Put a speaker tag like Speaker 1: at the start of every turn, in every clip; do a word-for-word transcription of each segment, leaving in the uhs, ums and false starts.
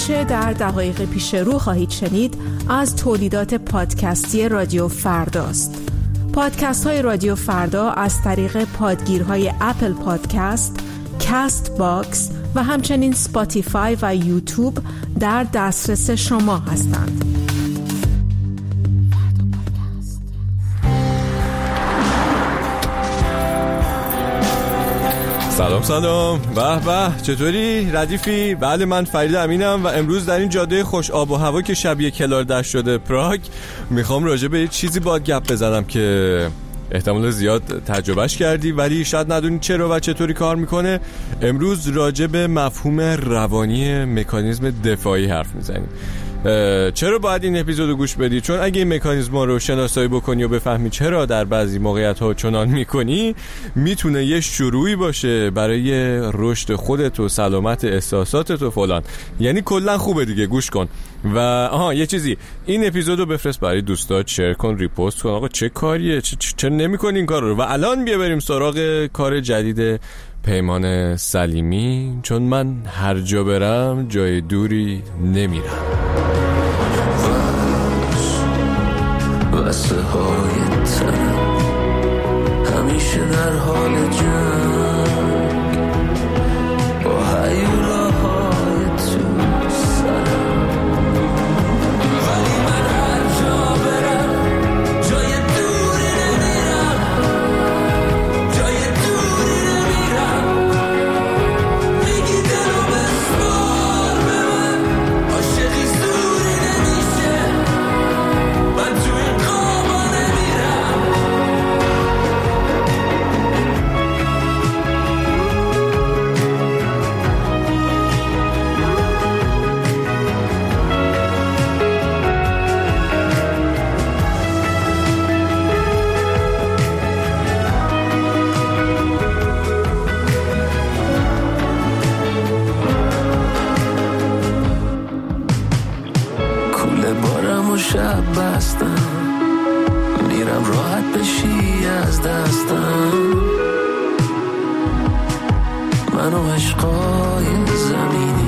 Speaker 1: آنچه در دقایق پیش رو خواهید شنید از تولیدات پادکستی رادیو فرداست. پادکست های رادیو فردا از طریق پادگیرهای اپل پادکست، کست باکس و همچنین سپاتیفای و یوتیوب در دسترس شما هستند.
Speaker 2: سلام سلام، به به، چطوری ردیفی؟ بله، من فرید امینم و امروز در این جاده خوش آب و هوا که شبیه کلار دشت شده پراگ میخوام راجع به چیزی با گپ بزنم که احتمال زیاد تجربهش کردی ولی شاید ندونی چرا و چطوری کار میکنه. امروز راجع به مفهوم روانی مکانیزم دفاعی حرف میزنیم. چرا باید این اپیزودو گوش بدی؟ چون اگه این مکانیزم‌ها رو شناسایی بکنی و بفهمی چرا در بعضی موقعیت‌ها چنان میکنی، میتونه یه شروعی باشه برای رشد خودت و سلامت احساساتت و فلان. یعنی کلا خوبه دیگه، گوش کن. و آها یه چیزی، این اپیزودو بفرست برای دوستات، شیر کن، ریپوست کن. آقا چه کاریه؟ چه چرا نمی‌کنی این کارو؟ و الان بیا بریم سراغ کار جدید پیمان سلیمی، چون من هر جا برم جای دوری نمیرم.
Speaker 3: واسه های تنم همیشه در حال جنگ با هیولا های تو سرم، ولی من هر جا برم جای دوری نمیرم، جای دوری نمیرم. میگی دلو بسپار به من، عاشقی زوری نمیشه، من تو این خوابا نمیرم. کوله بارم و شب بستم، میرم راحت بشی از دستم. من و عشقای زمینی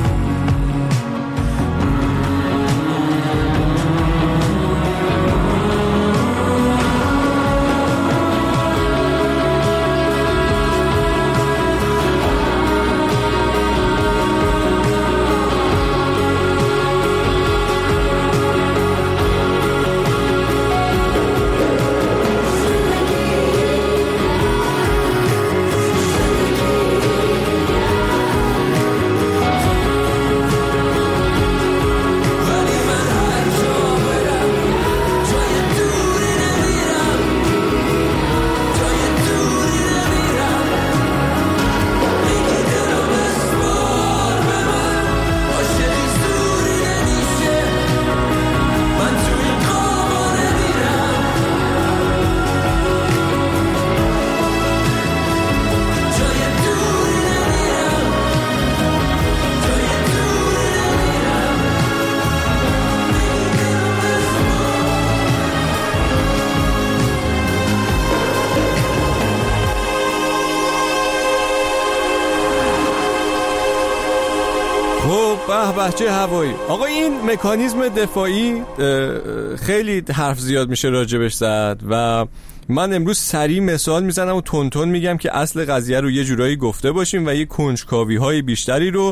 Speaker 2: بچه هوایی. آقا این مکانیزم دفاعی خیلی حرف زیاد میشه راجبش زد و من امروز سریع مثال میزنم و تون تون میگم که اصل قضیه رو یه جورایی گفته باشیم و یه کنجکاوی های بیشتری رو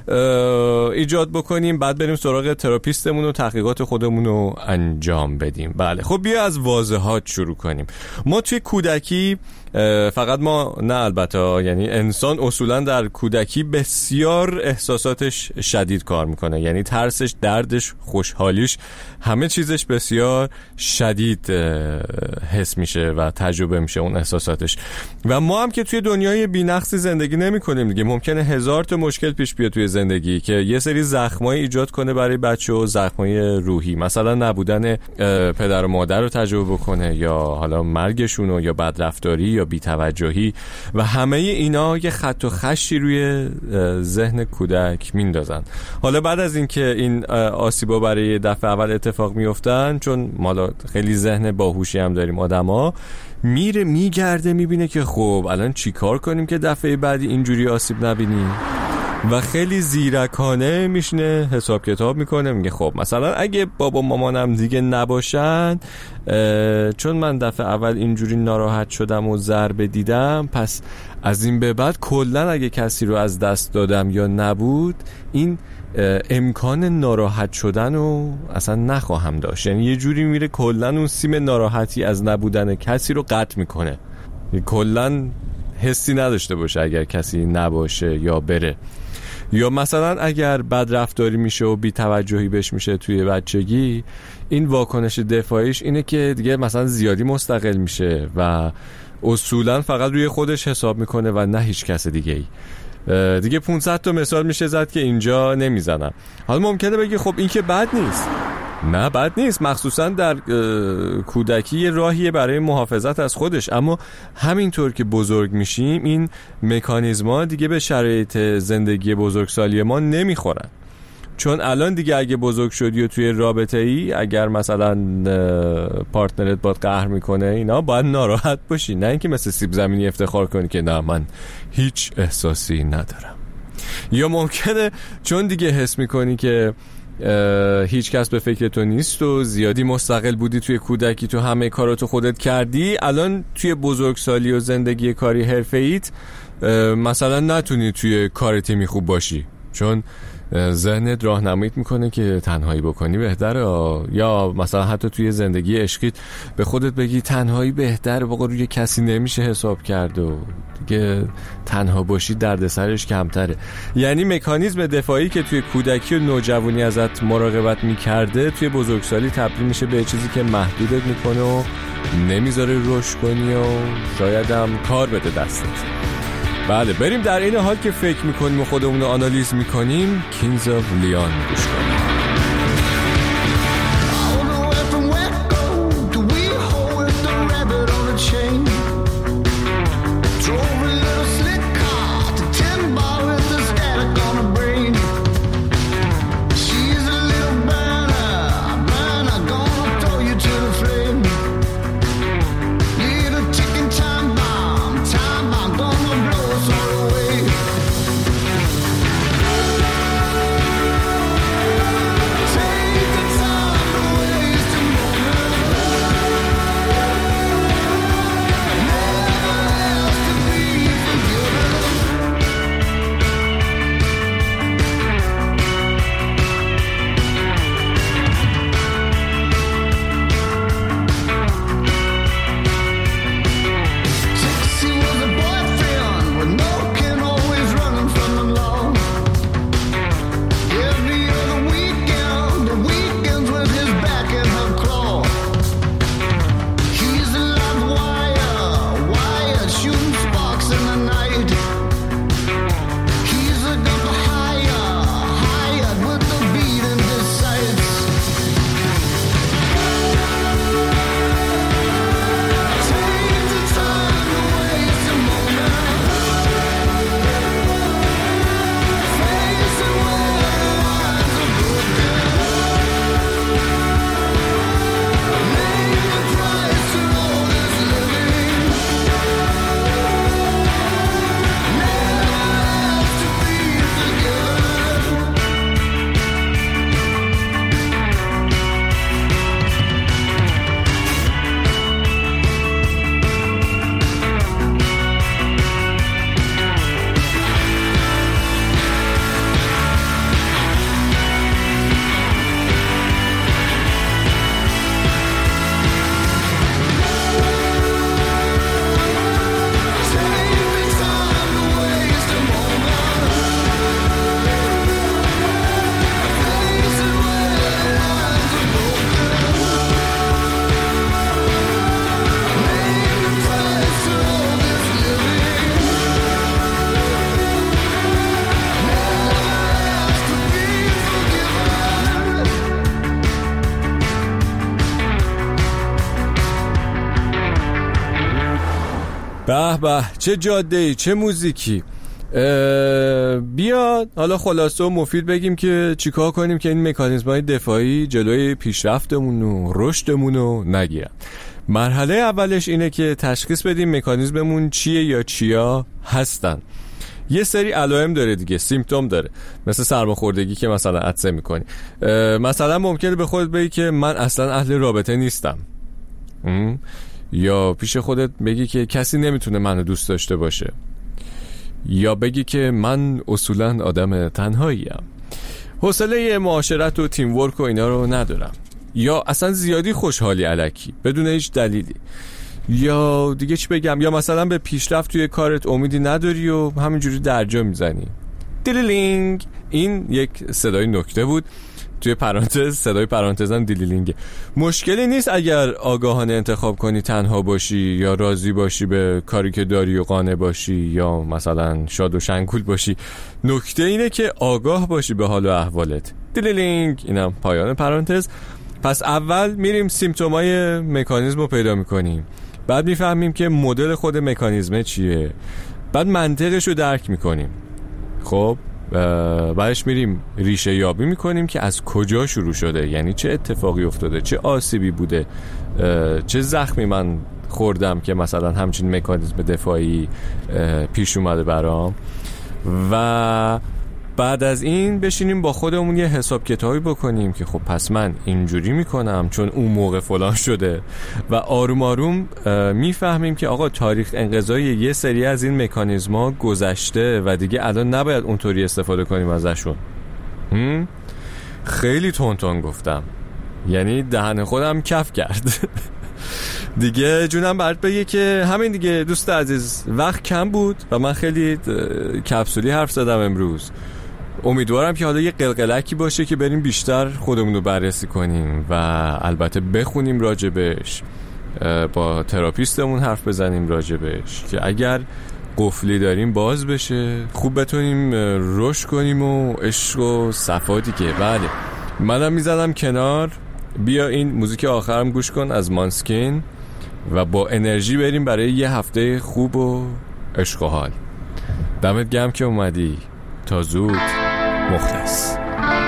Speaker 2: ایجاد بکنیم، بعد بریم سراغ تراپیستمون و تحقیقات خودمون رو انجام بدیم. بله خب بیا از واضحات شروع کنیم. ما توی کودکی، فقط ما نه البته، یعنی انسان اصولا در کودکی بسیار احساساتش شدید کار میکنه، یعنی ترسش، دردش، خوشحالیش، همه چیزش بسیار شدید حس میشه و تجربه میشه اون احساساتش. و ما هم که توی دنیای بی‌نقصی زندگی نمی‌کنیم دیگه، ممکنه هزار تا مشکل پیش بیاد توی زندگی که یه سری زخمای ایجاد کنه برای بچه و زخمای روحی، مثلا نبودن پدر و مادر رو تجربه بکنه یا حالا مرگشون و یا بدرفتاری یا بی‌توجهی و همه اینا یه خط و خشی روی ذهن کودک میندازن. حالا بعد از اینکه این آسیبا برای دفعه اول اتفاق میافتن، چون ما خیلی ذهن باهوشی هم داریم آدما، میره میگرده میبینه که خب الان چی کار کنیم که دفعه بعدی اینجوری آسیب نبینیم. و خیلی زیرکانه میشنه حساب کتاب میکنه، میگه خب مثلا اگه بابا مامانم دیگه نباشن، چون من دفعه اول اینجوری ناراحت شدم و ضربه دیدم، پس از این به بعد کلن اگه کسی رو از دست دادم یا نبود، این امکان ناراحت شدن رو اصلا نخواهم داشت. یعنی یه جوری میره کلن اون سیم ناراحتی از نبودن کسی رو قطع میکنه، کلن حسی نداشته باشه اگر کسی نباشه یا بره. یا مثلا اگر بد رفتاری میشه و بی توجهی بهش میشه توی بچگی، این واکنش دفاعیش اینه که دیگه مثلا زیادی مستقل میشه و اصولا فقط روی خودش حساب میکنه و نه هیچ کس دیگه ای. دیگه پانصد تا مثال میشه زد که اینجا نمیزنم. حالا ممکنه بگی خب این که بد نیست. نه بد نیست، مخصوصا در کودکی یه راهیه برای محافظت از خودش، اما همینطور که بزرگ میشیم این مکانیزما دیگه به شرایط زندگی بزرگسالی ما نمیخورن. چون الان دیگه اگه بزرگ شدی و توی رابطه ای، اگر مثلا پارتنرت باد قهر میکنه اینا، باید ناراحت باشی، نه اینکه مثل سیب زمینی افتخار کنی که نه من هیچ احساسی ندارم. یا ممکنه چون دیگه حس میکنی که هیچ کس به فکر تو نیست و زیادی مستقل بودی توی کودکی، تو همه کاراتو خودت کردی، الان توی بزرگسالی و زندگی کاری حرفه‌ایت مثلا نتونی توی کار تیمی خوب باشی، چون ذهنت راهنماییت میکنه که تنهایی بکنی بهتره. یا مثلا حتی توی زندگی عشقیت به خودت بگی تنهایی بهتره، واقعا روی کسی نمیشه حساب کرد و دیگه تنها باشی دردسرش کمتره. یعنی مکانیزم دفاعی که توی کودکی و نوجوانی ازت مراقبت میکرده، توی بزرگسالی تبدیل میشه به چیزی که محدودت میکنه و نمیذاره رشد کنی و شاید هم کار بده دستت. بله، بریم در این حال که فکر میکنیم و خودمون رو آنالیز میکنیم کینگز آف لیون گوش کنیم. به به، چه جاده‌ای، چه موزیکی. بیا حالا خلاصه و مفید بگیم که چیکار کنیم که این مکانیزم‌های دفاعی جلوی پیشرفتمون و رشدمون رو نگیرن. مرحله اولش اینه که تشخیص بدیم مکانیزممون چیه یا چیا هستن. یه سری علائم داره دیگه، سیمپتوم داره، مثل سرماخوردگی که مثلا عطسه میکنی. مثلا ممکنه به خودت بگی که من اصلا اهل رابطه نیستم، یا پیش خودت بگی که کسی نمیتونه منو دوست داشته باشه، یا بگی که من اصولا آدم تنهاییم، حوصله معاشرت و تیم ورک و اینا رو ندارم، یا اصلا زیادی خوشحالی الکی بدون هیچ دلیلی، یا دیگه چی بگم، یا مثلا به پیشرفت توی کارت امیدی نداری و همینجوری درجا میزنی. دیلیلینگ. این یک صدای نکته بود، توی پرانتز صدای پرانتزم دیلیلینگه. مشکلی نیست اگر آگاهانه انتخاب کنی تنها باشی، یا راضی باشی به کاری که داری و قانع باشی، یا مثلا شاد و شنگول باشی. نکته اینه که آگاه باشی به حال و احوالت. دیلیلینگ. اینم پایان پرانتز. پس اول میریم سیمپتومای مکانیزم رو پیدا میکنیم، بعد میفهمیم که مدل خود مکانیزم چیه، بعد منطقش رو درک میکنیم. خب بعدش میریم ریشه یابی میکنیم که از کجا شروع شده، یعنی چه اتفاقی افتاده، چه آسیبی بوده، چه زخمی من خوردم که مثلا همچین مکانیزم دفاعی پیش اومده برام. و بعد از این بشینیم با خودمون یه حساب کتابی بکنیم که خب پس من اینجوری میکنم چون اون موقع فلان شده، و آروم آروم میفهمیم که آقا تاریخ انقضای یه سری از این مکانیزم‌ها گذشته و دیگه الان نباید اونطوری استفاده کنیم ازشون. خیلی تون تون گفتم، یعنی دهن خودم کف کرد. دیگه جونم برات بگه که همین دیگه دوست عزیز، وقت کم بود و من خیلی کپسولی حرف زدم امروز. امیدوارم که حالا یه قلقلکی باشه که بریم بیشتر خودمون رو بررسی کنیم و البته بخونیم راجبش، با تراپیستمون حرف بزنیم راجبش که اگر قفلی داریم باز بشه، خوب بتونیم رشد کنیم و عشق و صفاتی که بله. منم میزدم کنار. بیا این موزیک آخرم گوش کن از مانسکین و با انرژی بریم برای یه هفته خوب و عشق و حال. دمت گرم که اومدی. تا زود. مخلص.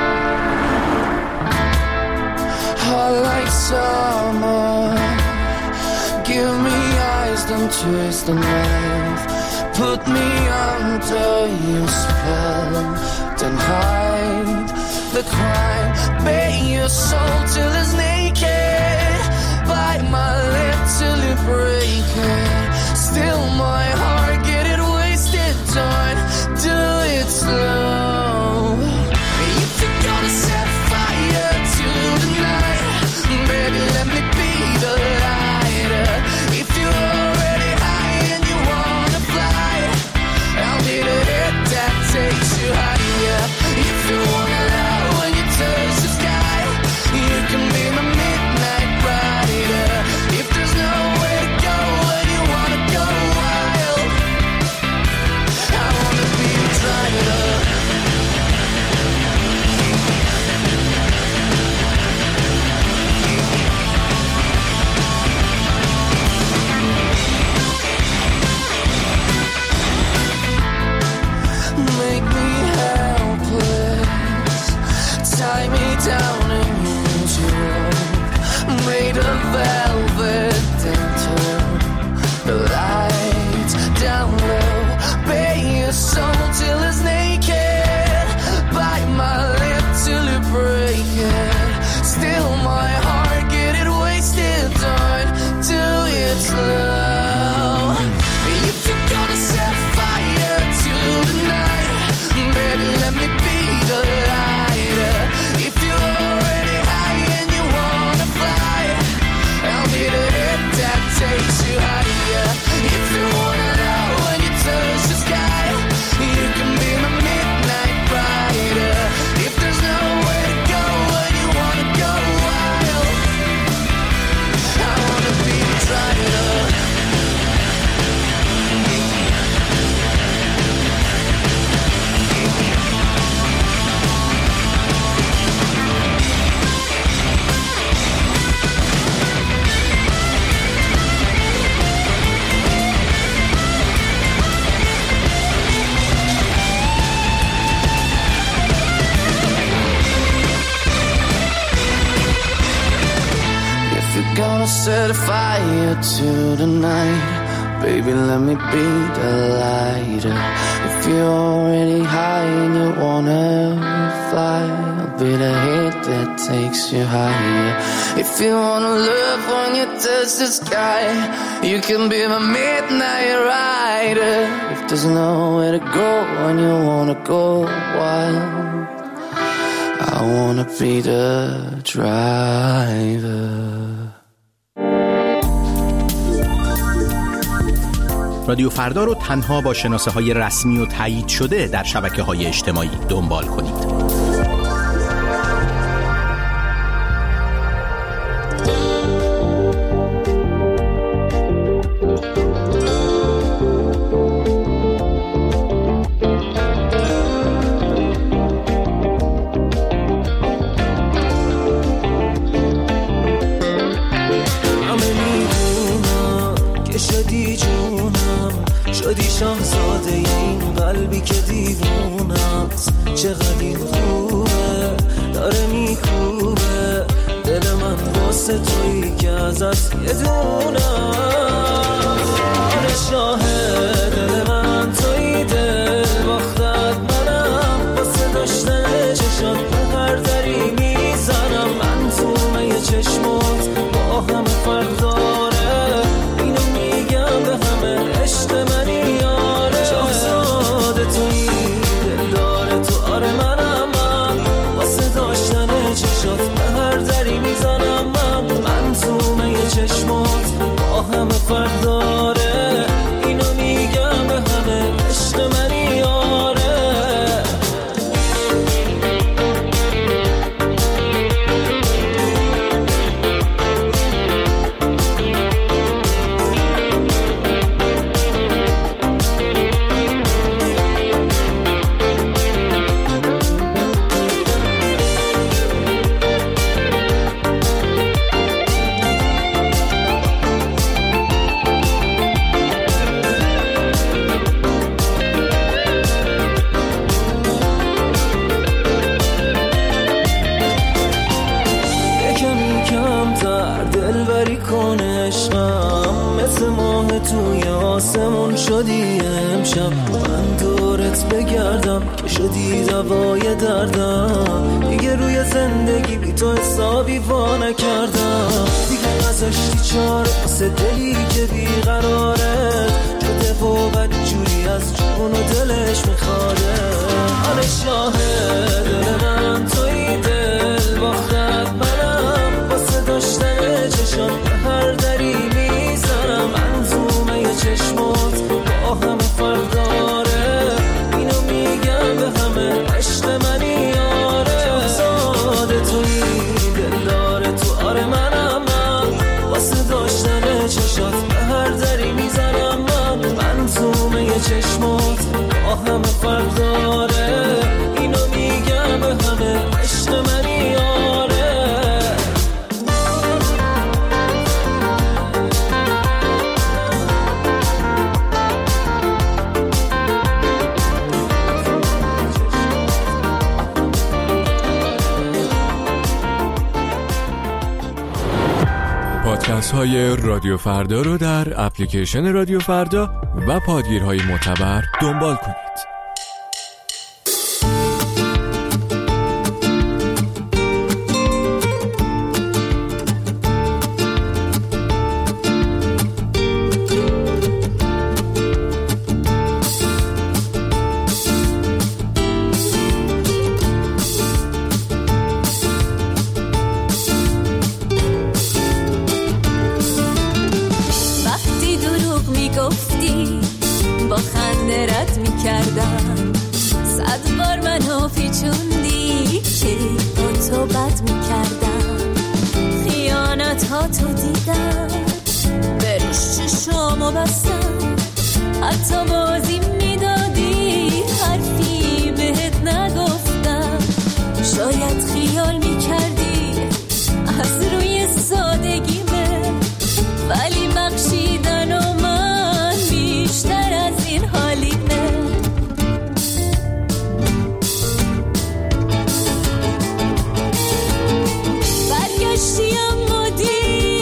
Speaker 3: Give me eyes, don't twist the knife. Put me under your spell. Don't hide the crime. Bare your soul till it's naked. Bite my lip till it break it. Still my heart, get it wasted. Don't do it slow. If you're gonna set fire to the night, baby, let me be the lighter. If you're already high and you wanna fly, I'll be the hit that takes you higher. If you wanna love when you touch the sky, you can be my midnight rider. If there's nowhere to go when you wanna go wild, I wanna be the driver. Make me helpless, tie me down and use your made of velvet dental. The lights down low, bare your soul till it's naked. Bite my lip till it break it. Still my heart, get it wasted. Don't do it slow. If you're gonna set fire to the night, baby, let me be the lighter. If you're already high and you wanna fly, I'll be the hit that takes you higher. If you wanna know when you touch the sky, you can be my midnight rider. If there's nowhere to go when you wanna go wild, I wanna be the driver. Gonna set fire to the night, baby, let me be the lighter. If you're already high and you wanna fly, I'll be the hit that takes you higher. If you wanna love when you touch the sky, you can be my midnight rider. If there's nowhere to go when you wanna go wild, I wanna be the driver.
Speaker 4: رادیو فردا رو تنها با شناسه های رسمی و تایید شده در شبکه های اجتماعی دنبال کنید.
Speaker 5: شاهزاده این قلبی که دیوونست، چقدر این خوبه داره میکوبه دل من واسه تویی که ازت یه دونم. آره شاهد دل من تویی، دل باختت منم، واسه داشتن چشات به هر دری میزنم. من تو یه چشمات با همه فرق داره، اینو میگم به همه عشق منی. چشمات با همه فرق داره، اینو میگم به همه عشق منی. آره شدی امشب، من دورت بگردم که شدی دوای دردم. دیگه روی زندگی بی تو حسابی وا نکردم، دیگه نذاشتی چاره واسه دلی که بیقراره شده و بد جوری از جون و دلش میخواره. آره شاهد دل من تویی، دل باختت منم، واسه داشتن چشات به هر دری میزنم. من تو یه چشمات با همه فرق داره، اینو میگم به همه عشق منی. آره شاهزاده تویی، دل داره تو آره منم، من واسه داشتن چشات به هر دری میزنم. من من تو یه چشمات با همه فرق داره، اینو میگم به همه عشق منی. آره
Speaker 2: پادکست های رادیو فردا رو در اپلیکیشن رادیو فردا و پادگیرهای معتبر دنبال کنید.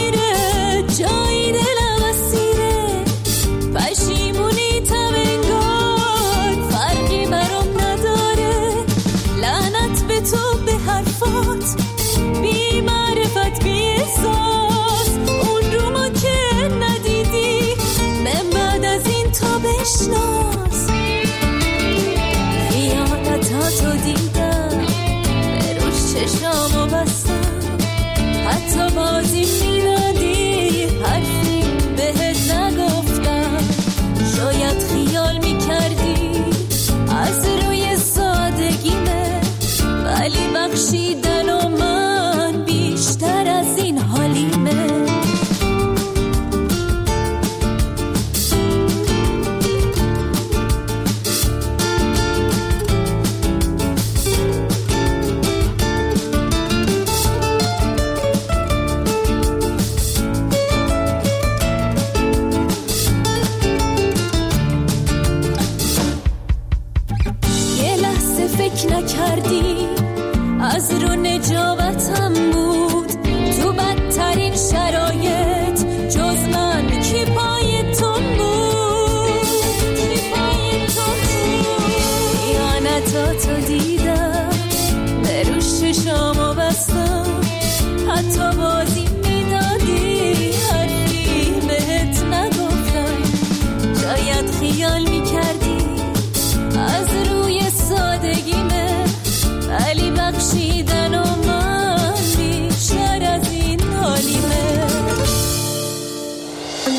Speaker 6: پشیمونی تا بنگاه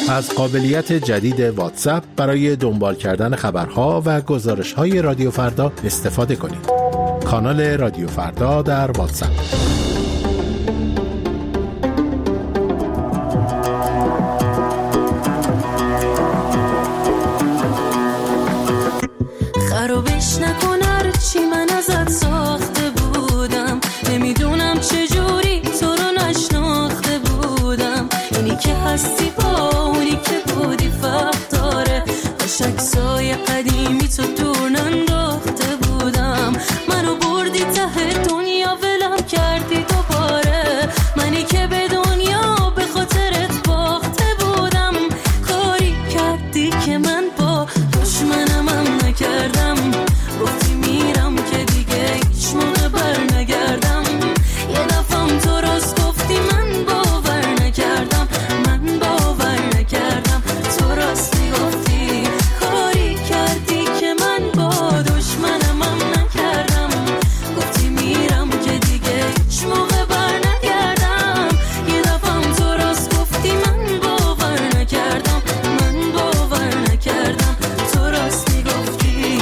Speaker 6: از قابلیت جدید واتساپ برای دنبال کردن خبرها و گزارش‌های رادیو فردا استفاده کنید. کانال رادیو فردا در واتساپ.
Speaker 7: خرابش نکن هرچی من ازت ساخته بودم، نمیدونم چجوری تو رو نشناخته بودم. اینی که هستی با اونی که بودی فرق داره، عکسای قدیمی تو دور ننداخته بودم. منو بردی ته دنیا ولم کردی دوباره، منی که به دنیا به خاطرت باخته بودم. کاری کردی که من با دشمنم هم نکردم، گفتی میرم که دیگه هیچ موقع بر نگردم. یه دفعم تو راست گفتی من باور نکردم، من باور نکردم. تو راست میگفتی کاری کردی که من با دشمنم هم نکردم، گفتی میرم که دیگه هیچ موقع بر نگردم. یه دفعم تو راست گفتی من باور نکردم، من باور نکردم. تو راست میگفتی.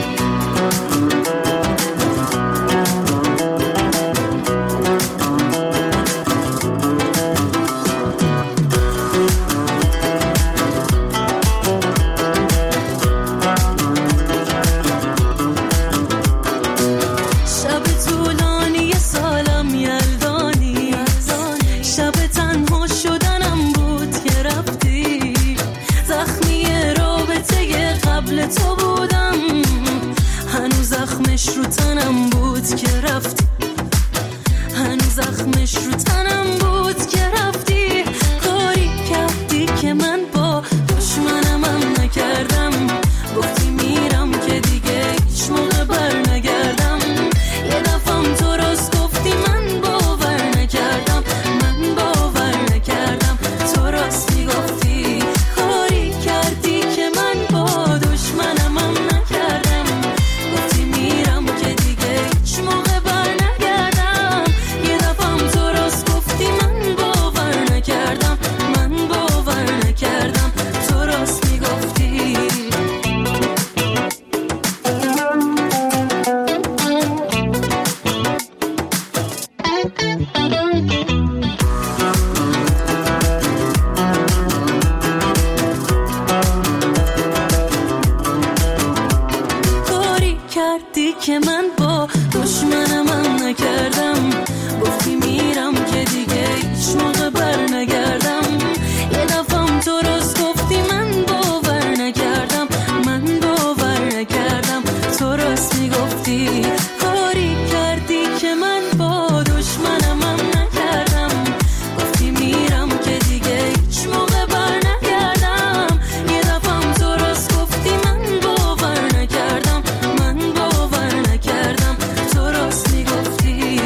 Speaker 7: شب طولانی سالم یلدانی، شب تنها شدنم بود که رفتی. زخمی رابطه قبل تو بودم، هنوز زخمش رو تنم بود که رفتی. هنوز زخمش رو تنم بود که رفتی. کاری کردی که من با دشمنم هم نکردم، گفتی میرم که دیگه هیچ موقع بر نگردم. یه دفعم تو راست گفتی من باور نکردم، من باور نکردم. تو راست میگفتی کاری کردی که من با دشمنم هم نکردم، گفتی میرم که دیگه هیچ موقع بر نگردم. یه دفعم تو راست گفتی من باور نکردم، من باور نکردم. تو راست میگفتی. کاری کردی که من با دشمنم هم نکردم، گفتی میرم که دیگه هیچ موقع بر نگردم. یه دفعم تو راست گفتی من باور نکردم، من باور نکردم. تو راست میگفتی کاری کردی که من با دشمنم هم نکردم، گفتی میرم که دیگه هیچ موقع بر نگردم. یه دفعم تو راست گفتی من باور نکردم، من باور نکردم. تو راست میگفتی.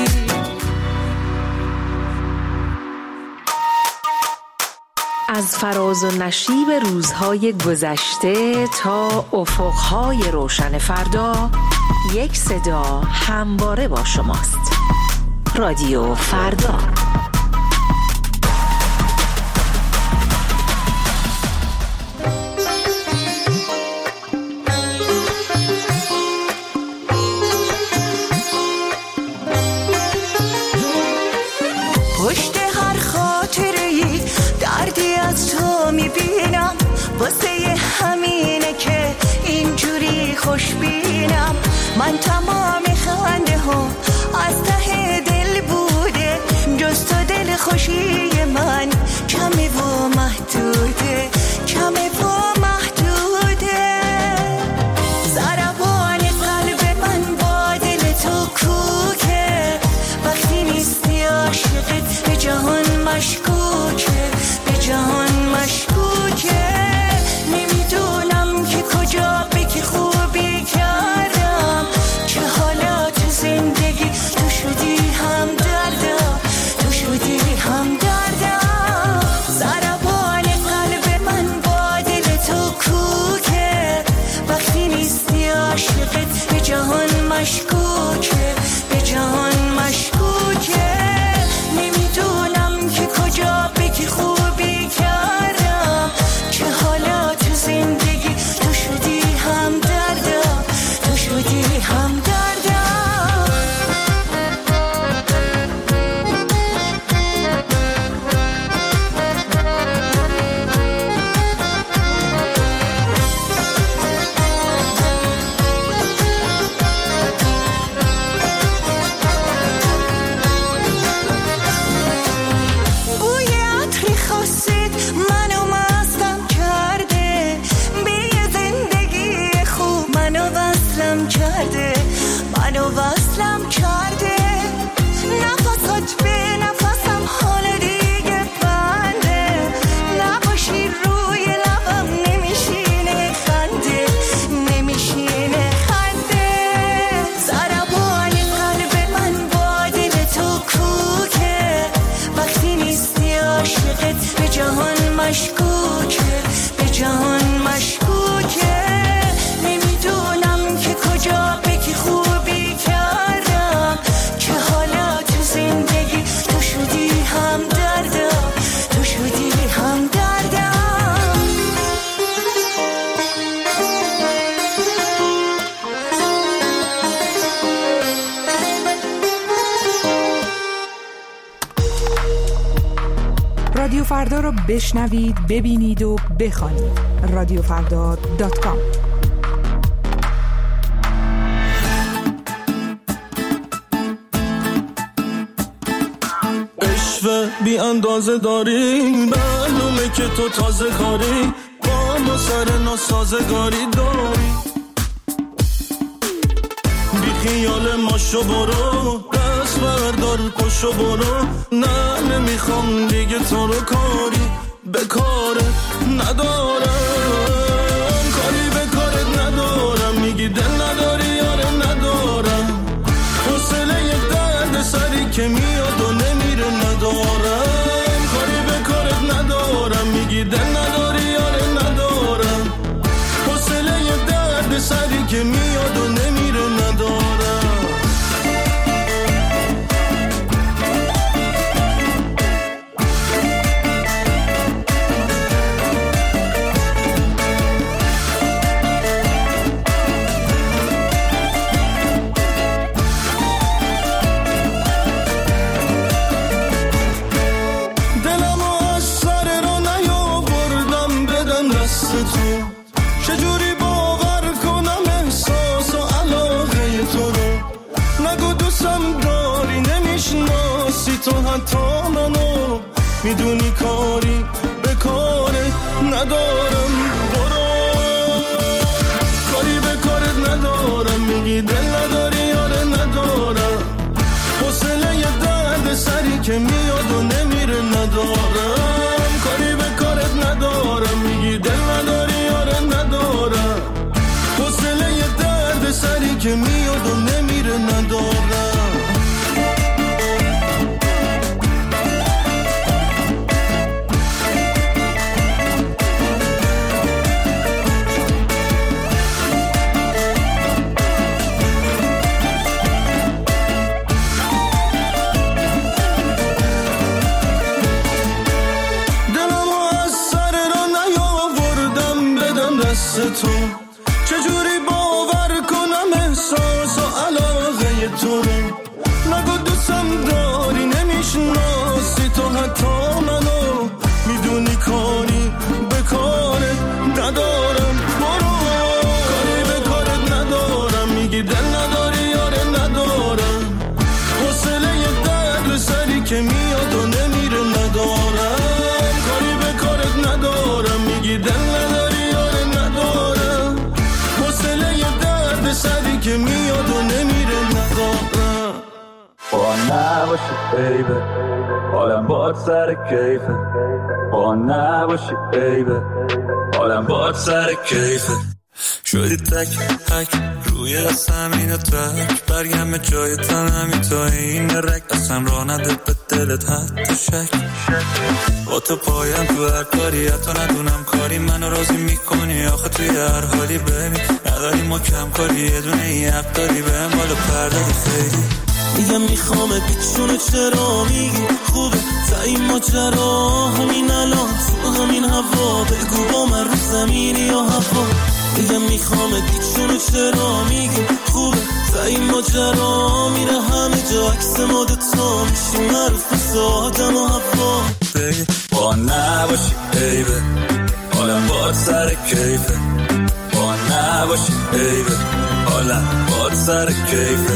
Speaker 1: از فراز و نشیب روزهای گذشته تا افقهای روشن فردا، یک صدا همواره با شماست. رادیو فردا.
Speaker 8: پشت هر خاطره‌ای دردی از تو میبینم، واسه همینه که اینجوری خوشبینم. من تمام خنده ها از ته دل بوده، جز تو دل خوشی من کمه و محدوده، کمه و محدوده. ضربان قلب من با دل تو کوکه، وقتی نیستی عاشقت به جهان مشکوکه، به جهان مشکوکه. نمیدونم که کجا به که خوبی کردم، که حالا تو زندگی تو شدی هم دردم، تو شدی هم دردم. ضربان قلب من با دل تو کوکه، وقتی نیستی عاشقت به جهان مشکوکه، به جهان مشکوکه. نمیدونم که کجا به که خوبی کردم، به جهان مشکوکه، به جهان مشکوکه. نمیدونم که کجا به کی خوبی کردم که حالا تو زندگی تو شدی هم دردم، تو شدی هم دردم.
Speaker 1: رادیو فردا رو بشنوید، ببینید و بخوانید. رادیو فردا دات کام.
Speaker 5: عشق بی اندازه داری، معلومه که تو تازه کاری، با ما سر ناسازگاری داری. بی خیال ماشو برو، دست بردار پشو برو. نه نمیخوام دیگه تو رو کاری به کاره ندارم، کاری به کارت ندارم. میگی دل نداری یاره ندارم، حوصله یک درد سری که میاد و نمیره ندارم، کاری به کارت ندارم. میگی دل نداری یاره ندارم، حوصله یک درد سری که میاد و نمیره ندارم. چجوری باور کنم احساس و علاقه تو رو؟ نگو دوستم داری نمیشناسی تو حتی منو، میدونی کاری به کارت ندارم. برو کاری به کارت ندارم. میگی دل نداری یاره ندارم، حوصله یه درد سری که میاد و نمیره ندارم، کاری به کارت ندارم. میگی دل نداری یاره ندارم، حوصله یه درد سری که میاد و نمیره ندارم. تو چجوری باور کنم احساس و علاقه تو رو؟ نگو دوستم داری نمیشناسی تو حتی منو، میدونی کاری به کارت ندارم. برو کاری به کارت ندارم. میگی دل نداری یاره ندارم، حوصله یه درد سری که میاد و نمیره ندارم، کاری به کارت ندارم. میگی دل نداری سری که میاد و نمیره ندارم.
Speaker 9: با نباشی بیبه حالم باد سر کیفه، با نباشی بیبه حالم باد سر کیفه. شدی تک تک روی زمین تک، برگم جای تنمی تا این رک، اصلا راه نده به دلت حتی شک. با تو پایم تو هر کاری، حتی ندونم کاری منو راضی میکنی. آخه توی هر حالی ببین نداری ما کم کاری، یه دونه این حق داری بهم بالا پرداختی خیلی.
Speaker 5: میگم میخوامت بیچونه چرا میگی خوبه تا این ماجرا، همین الان تو همین هوا بگو با من رو زمینی یا هوا. میگم میخوامت بیچونه چرا میگی خوبه تا این ماجرا، میره همه جا عکس ما دوتا میشیم معروف مثل آدم و هوا.
Speaker 9: با نباشی بیبه حالم باد سر کیفه، با نباشی بیبه حالم باد سر کیفه.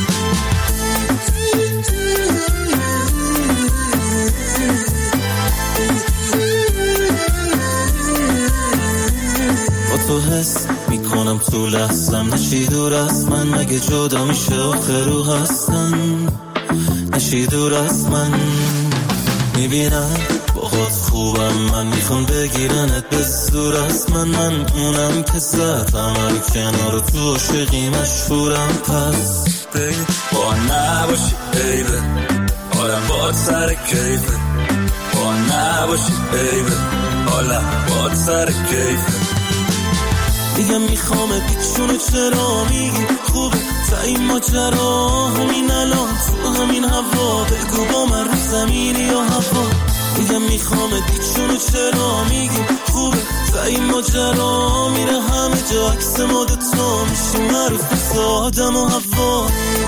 Speaker 5: با تو حس میکنم تو لحظم، نشی دور از من مگه جدا میشه آخر رو هستم، نشی دور از من. میبینم باهات خوبم من، میخوام بگیرنت به زور از من، من اونم که زدم رو کنار تو عاشقی مشهورم. پس
Speaker 9: با نباشی بیبه حالم باد سر کیفه، با نباشی بیبه حالا باد سر کیفه
Speaker 5: دیگه میخوام پیچونو چرا میگی خوبه تا این ماجرا همین الان تو همین هوا بگو با من رو زمینی یا هوا دیگه میخوام پیچونو چرا میگی خوبه تا این ماجرا میره همه جا عکس ما دوتا میشیم معروف مثل آدم و هوا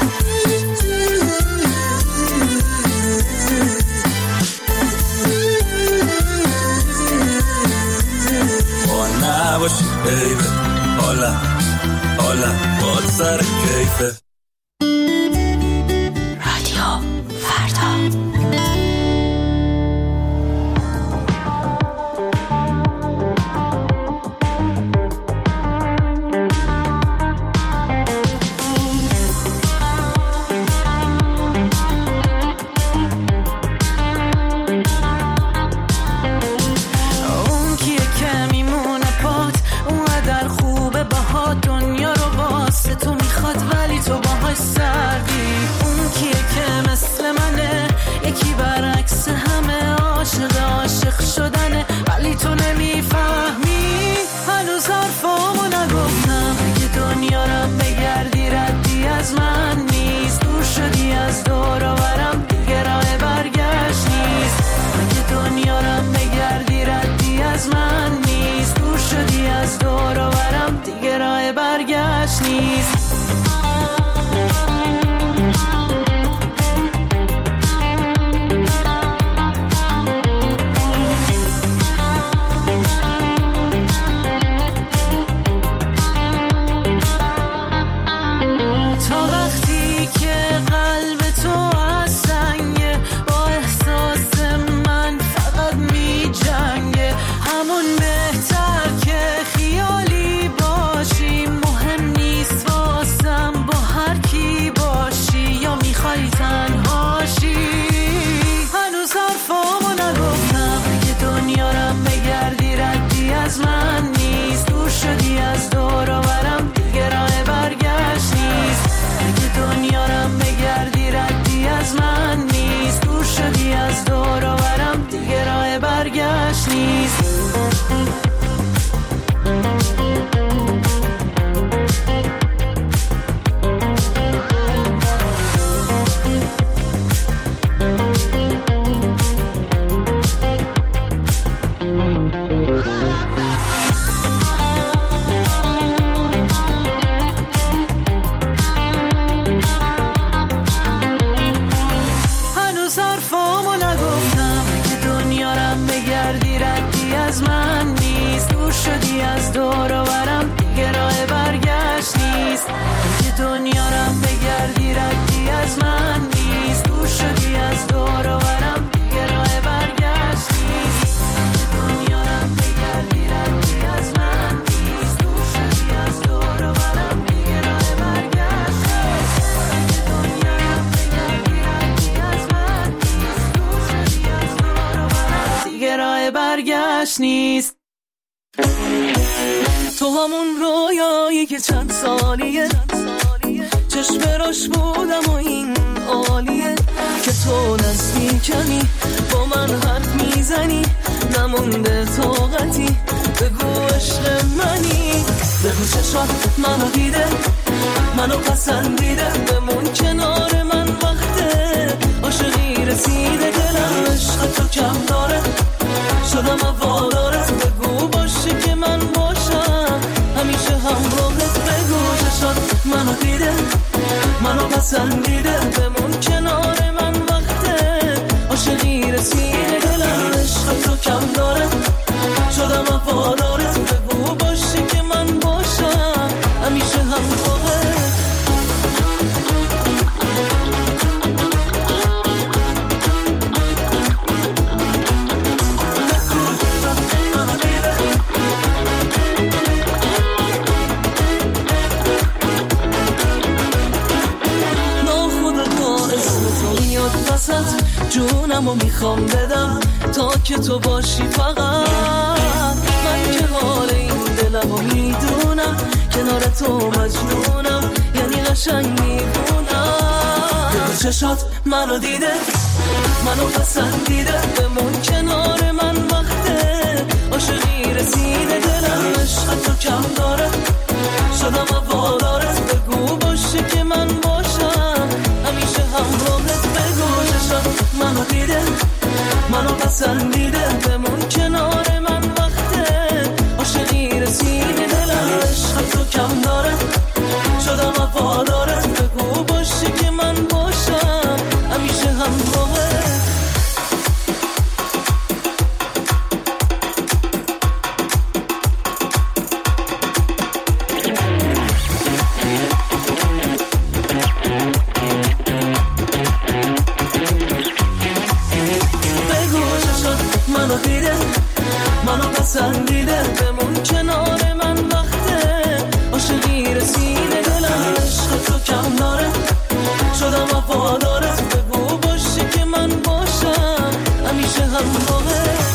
Speaker 9: نباشی بیبه حالا حالا باد سر کیفه
Speaker 7: رادیو فردا
Speaker 5: نیست تو همون رویایی که چند سالیه چشم راش بودم و این عالیه که تو نزدیکمی با من حرف میزنی نمونده طاقتی بگو عشق منی بگو چشات منو دیده منو پسندیده بمون کنار من وقته عاشقی رسیده دلم عشق تو کم داره شدم وادارت بگو باشه که من باشم همیشه همراهت بگو چشات منو دیده منو پسندیده بمون کنار من وقته عاشقی رسیده دلم عشق تو کم داره شدم وادارت بگو باشه که من باشم همیشه همراهت جونمو میخوام بدم تا که تو باشی فقط من که حال این دلمو میدونم کنار تو مجنونم یعنی قشنگ میبونم چشات منو دیده، منو پسندیده، بمون کنار من وقته عاشقی رسیده، دلم عشق تو کم داره، شدم وفاداره، بگو باشه که من باشم همیشه همراهت، بگو چشات منو دیده، منو پسندیده، بمون کنار من وقته عاشقی رسیده، دلم عشق تو کم داره، شدم وفاداره، بگو باشه که من باشم همیشه همراهت. منو دیده، منو پسندیده، بمون کنار من وقته عاشقی رسیده، دلم عشق تو کم داره، شدم وفاداره، بگو باشه که من باشم همیشه همراهت.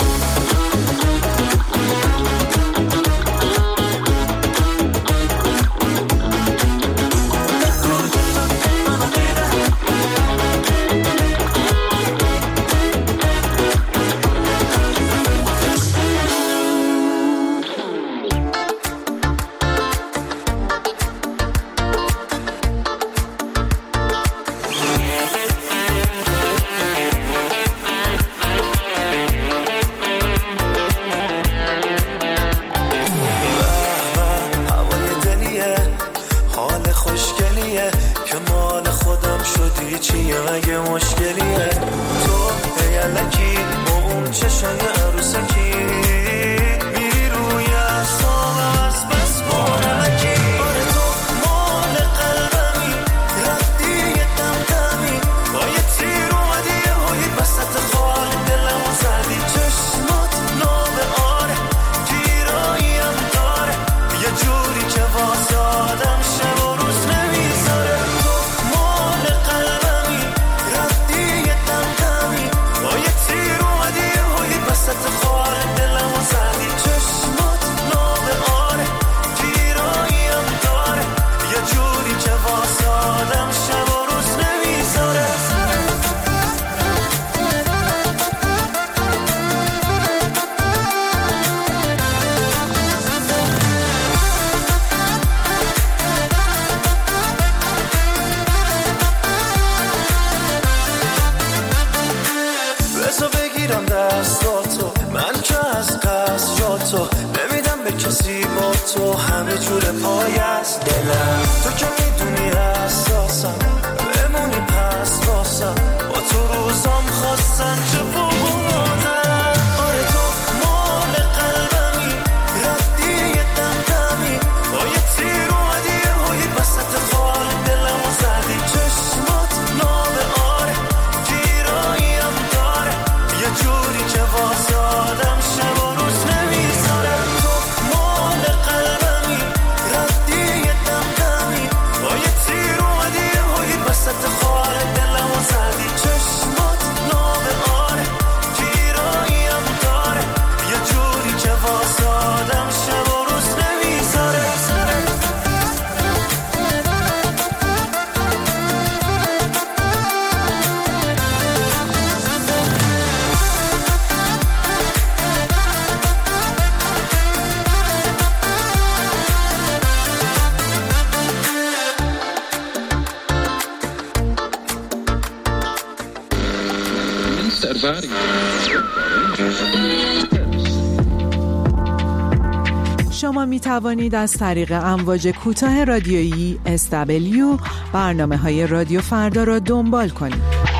Speaker 1: شما می توانید از طریق امواج کوتاه رادیویی اس دبلیو برنامه های رادیو فردا را دنبال کنید.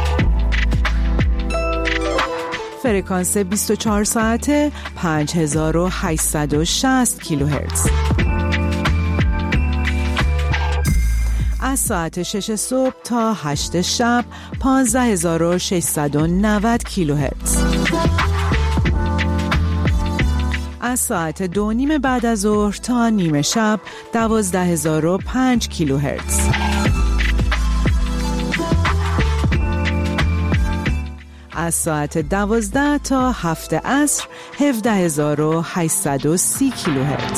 Speaker 1: فرکانس بیست و چهار ساعته پنج هزار و هشتصد و شصت کیلوهرتز. از ساعت شش صبح تا هشت شب پانزده هزار و ششصد و نود کیلوهرتز. از ساعت دو نیم بعد از ظهر تا نیمه شب دوازده هزار و پنج کیلوهرتز. از ساعت دوازده تا هفت عصر هفده هزار و هشتصد و سی کیلوهرتز.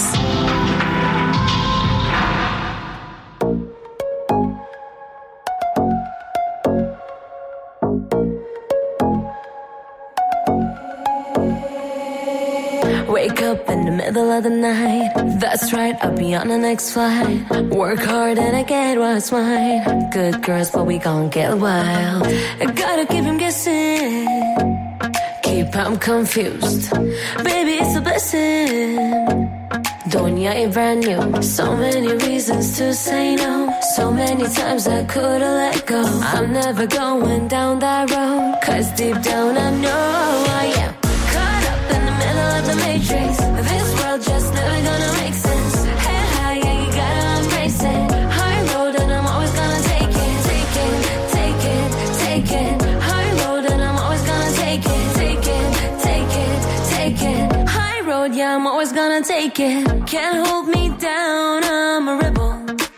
Speaker 7: Wake up in the middle of the night. That's right, I'll be on the next flight. Work hard and I get what's mine. Good girls, but we gon' get wild. I gotta keep him guessing. Keep him confused. Baby, it's a blessing. Dunya ain't brand new. So many reasons to say no. So many times I could've let go. I'm never going down that road. Cause deep down I know I am caught up in the middle of the matrix. This world just never gonna make sense. Hey, hi, yeah, you gotta embrace it. High road and I'm always gonna take it. Take it, take it, take it. High road and I'm always gonna take it. Take it, take it, take it. High road, yeah, I'm always gonna take it. Can't hold me down, I'm a rebel.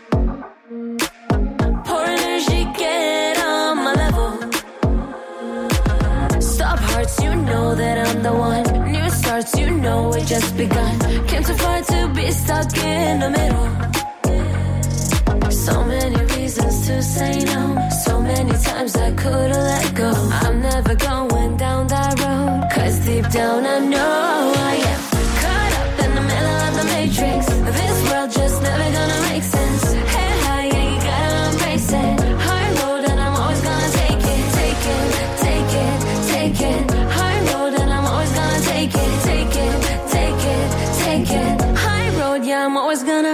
Speaker 7: Pour energy, get on my level. Stop hearts, you know that I'm the one. New starts, you know it just begun. Came too far to be stuck in the middle. So many reasons to say no. So many times I could've let go. I'm never going down that road. Cause deep down I know I am caught up in the middle of the matrix. This world just never gonna make sense. Hey, hi, yeah, you gotta embrace it. High road and I'm always gonna take it. Take it, take it, take it. High road and I'm always gonna take it. Take it, take it, take it. High road, yeah, I'm always gonna.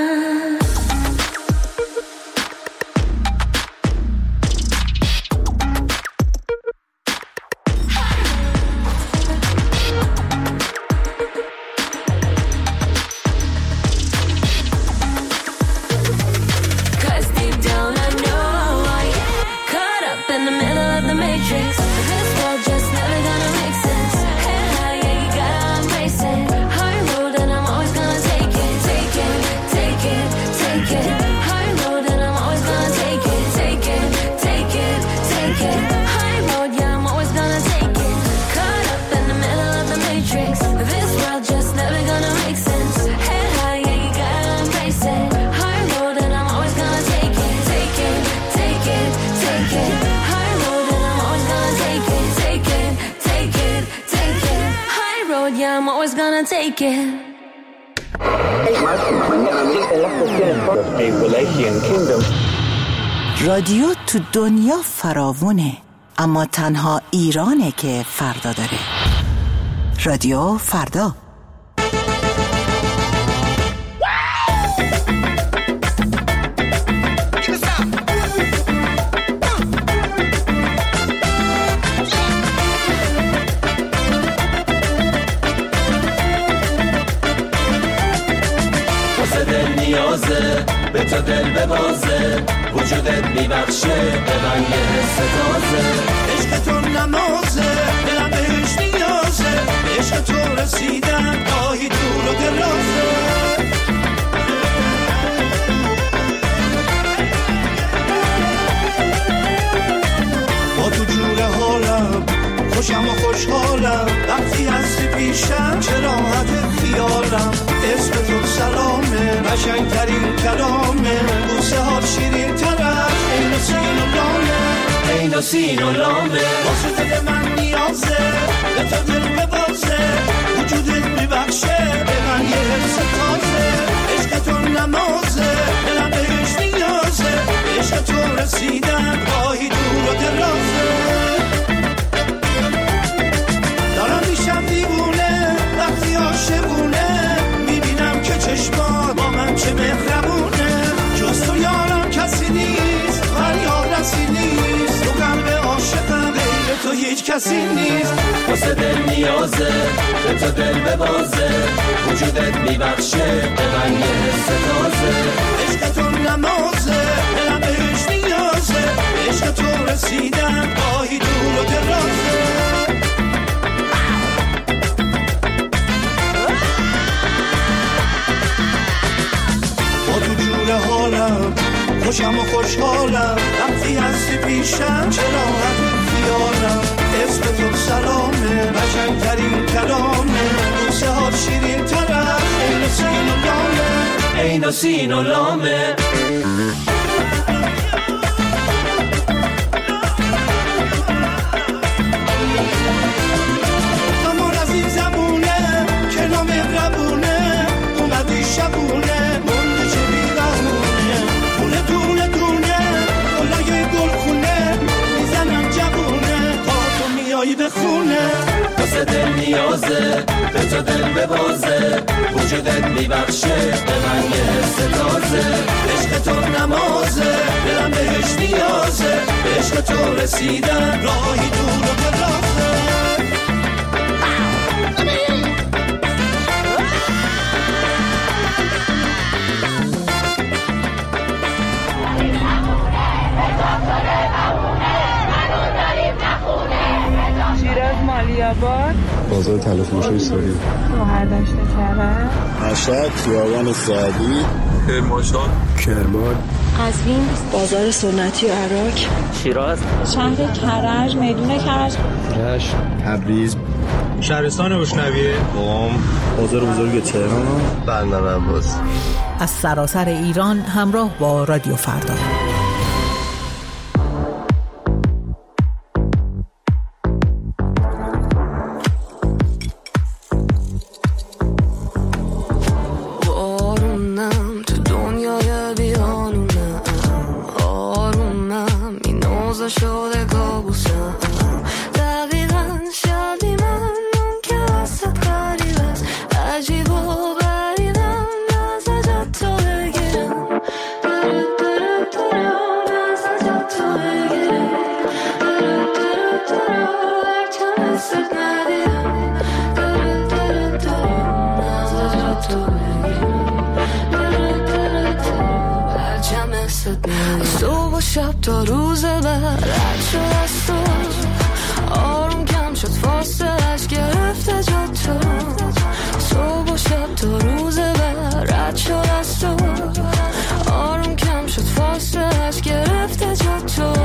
Speaker 7: I'm always gonna take it.
Speaker 10: رادیو تو دنیا فراوونه، اما تنها ایرانه که فردا داره. رادیو فردا.
Speaker 5: به تو دل ببازه، وجودت میبخشه به من یه حس تازه. عشق تو نمازه، دلم بهش نیازه. عشق تو رسیدم گاهی دور و درازه. با تو جور حالم خوشم و خوشحالم. وقتی هستی پیشم چه راحت خیالم. اسم تو سلامه، قشنگترین کلامه. بوسه ها شیرین ترش، عین و سین و لامه. عین و سین و لامه. واسه دل من نیازه، به تو دل ببازه. وجودت میبخشه به من یه حس تازه. عشق تو نمازه، دلم بهش نیازه. عشق تو رسیدم گاهی دور و درازه. دارم میشم دیوونه وقتی عاشقونه. میبینم که چشمات با من چه مهربونه. جز تو یارم کسی نیست، فریاد رسی نیست. تو قلب عاشقم، غیر تو هیچ کسی نیست. واسه دل نیازه، به تو دل ببازه. وجودت میبخشه به من یه حس تازه. عشق تو نمازه، دلم بهش نیازه. عشق تو رسیدم گاهی دور و درازه. حالم خوشم و خوشحالم. وقتی هستی پیشم چه راحت خیالم. اسم تو سلامه، قشنگترین کلامه. بوسه ها شیرین ترش، عین و سین و لامه. عین و سین و لامه. همون از این زمونه که نامه دل نیازه به تو دل ببازه وجودت میبخشه به من یه حس تازه عشق تو نمازه دلم بهش نیازه به عشق تو رسیدن راهی دور و درازه
Speaker 11: شیراز مالیاباد
Speaker 12: بازار تلفروشی سوری
Speaker 11: گوهر داشته کرد
Speaker 12: مشهد خیابان سعدی
Speaker 9: کرمانشاه
Speaker 12: کرمان
Speaker 11: قزوین بازار سنتی عراق
Speaker 13: شیراز
Speaker 11: شهر کرج میدون کرج
Speaker 12: رشت تبریز
Speaker 14: شهرستان روشنویه
Speaker 12: قم بازار بزرگ تهران
Speaker 15: بندر عباس.
Speaker 10: از سراسر ایران همراه با رادیو فردا.
Speaker 7: صبح و شب تا روز بعد رد شد از تو آروم کم شد فاصلش گرفته جا تو صبح و شب تا روز بعد رد شد از تو آروم کم شد فاصلش گرفته جا تو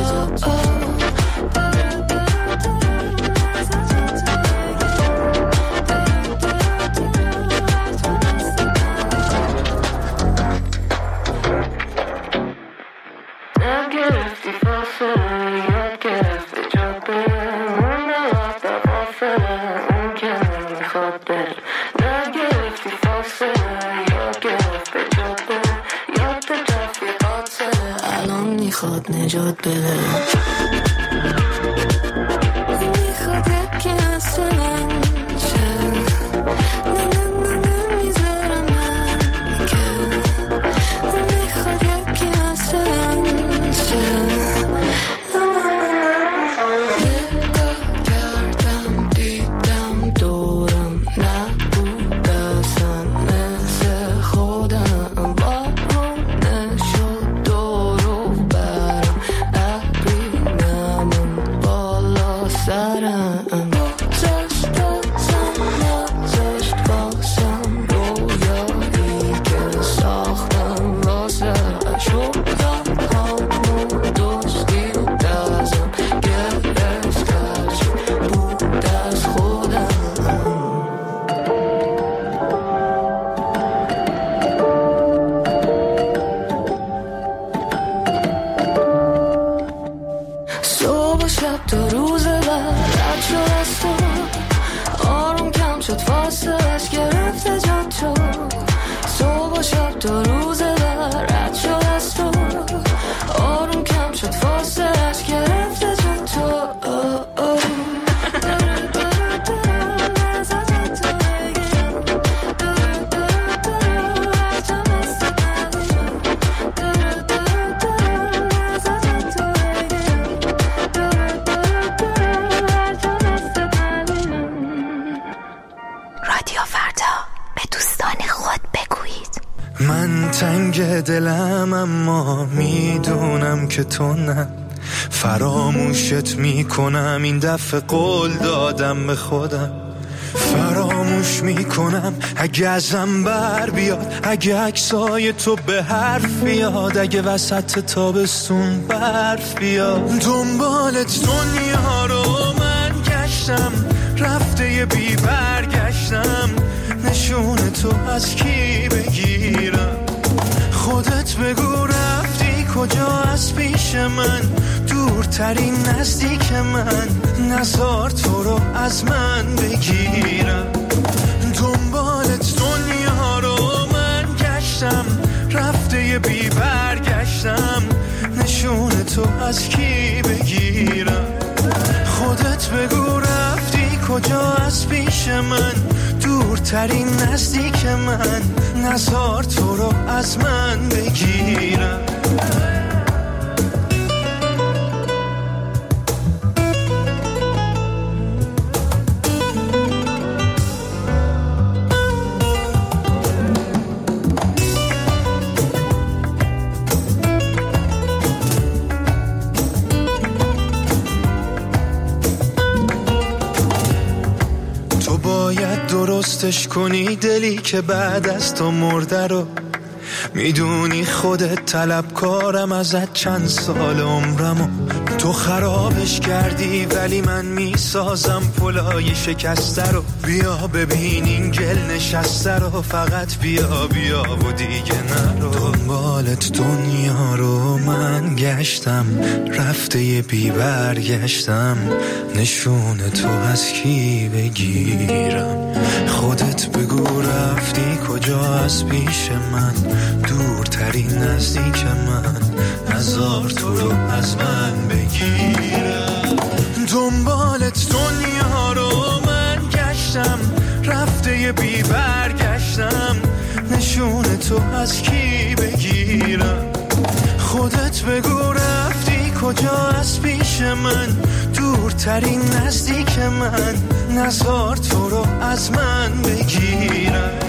Speaker 7: میخواد نجات بده میخواد یکی از من شه نه نه نه نمیذارم من که میخواد یکی از من شه نگاه کردم دیدم دورم نبود اصلا مثل خودم بارونه شد دورو برم ابرینم بالا سرم گذشت بازم نذاشت بازم رویایی که ساختم واسه شدم همون دوستی و دزم گرفت هرچی بود از خودم صبح و شب تا روز بعد رد شد از تو آروم کم شد فاصلش گرفته جا تو صبح و شب تا روز بعد رد شد از تو آروم کم شد فاصلش گرفته جا تو
Speaker 10: رادیو فردا به دوستان خود بگویید.
Speaker 5: من تنگ دلم اما میدونم که تو نه فراموشت میکنم این دفعه قول دادم به خودم فراموش میکنم اگه ازم بر بیاد اگه عکسای تو به حرف بیاد اگه وسط تابستون برف بیاد دنبالت دنیا رو من گشتم رفته یه بی برگشتم نشون تو از کی بگیرم خودت بگو رفتی کجا از پیش من دورترین نزدیک من نزار تو رو از من بگیرم دنبالت دنیا رو من گشتم رفته یه بی برگشتم نشون تو از کی بگیرم خودت بگو رفتی
Speaker 13: کجا از پیش من، دورترین نزدیک من، نزار تو رو از من بگیرم. درستش کنی دلی که بعد از تو مرده رو، میدونی خودت طلبکارم ازت چند سال عمرمو، تو خرابش کردی ولی من میسازم پلای شکسته رو. بیا ببین این گل نشسته رو، فقط بیا بیا و دیگه نرو. دنبالت دنیا رو من گشتم، رفته یه بی برگشتم، نشون تو از کی بگیرم؟ خودت بگو رفتی کجا از پیش من، دورترین نزدیک من، نزار تو رو از من بگیرم. دنبالت دنیا رو من گشتم، رفته یه بی برگشتم، نشون تو از کی بگیرم؟ خودت بگو رفتی کجا از پیش من، دورترین نزدیک من، نزار تو رو از من بگیرم.